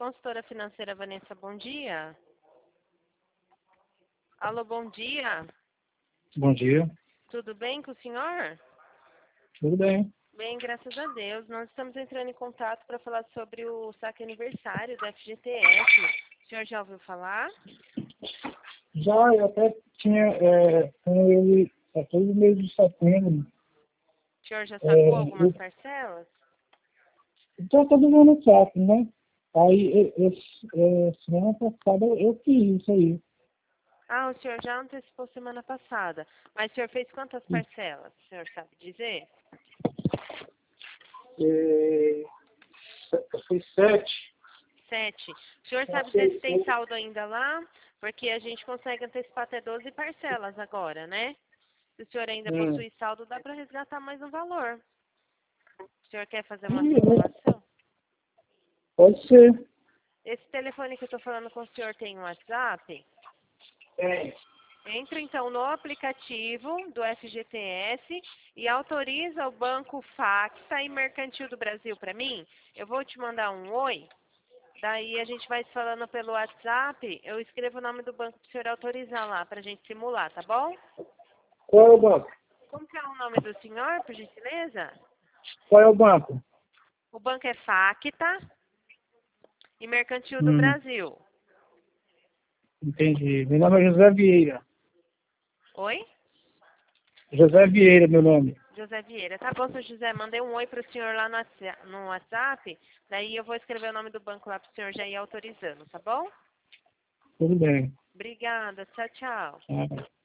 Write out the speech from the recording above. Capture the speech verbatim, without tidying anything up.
Consultora financeira Vanessa, bom dia. Alô, bom dia. Bom dia. Tudo bem com o senhor? Tudo bem. Bem, graças a Deus. Nós estamos entrando em contato para falar sobre o saque aniversário do F G T S. O senhor já ouviu falar? Já eu até tinha é, com ele é, todo mês de setembro. O senhor já sacou É, algumas eu parcelas? estou todo mundo saco, né? Aí, eu, eu, é, semana passada eu fiz isso aí. Ah, o senhor já antecipou semana passada. Mas o senhor fez quantas parcelas? O senhor sabe dizer? É, foi sete. Sete. O senhor sabe dizer se Passei, tem saldo ainda lá? Porque a gente consegue antecipar até doze parcelas agora, né? Se o senhor ainda hum, possui saldo, dá para resgatar mais um valor. O senhor quer fazer uma hum, simulação? pode ser. Esse telefone que eu estou falando com o senhor tem um WhatsApp? É. Entra então no aplicativo do F G T S e autoriza o Banco Facta e Mercantil do Brasil para mim. Eu vou te mandar um oi. Daí a gente vai se falando pelo WhatsApp. Eu escrevo o nome do banco para o senhor autorizar lá para a gente simular, tá bom? Qual é o banco? Como que é o nome do senhor, por gentileza? Qual é o banco? O banco é Facta e Mercantil do Hum, Brasil. entendi. Meu nome é José Vieira. Oi? José Vieira, meu nome. José Vieira. Tá bom, seu José. Mandei um oi para o senhor lá no Whatsa- no WhatsApp. Daí eu vou escrever o nome do banco lá para o senhor já ir autorizando, tá bom? Tudo bem. Obrigada. Tchau, tchau. Ah.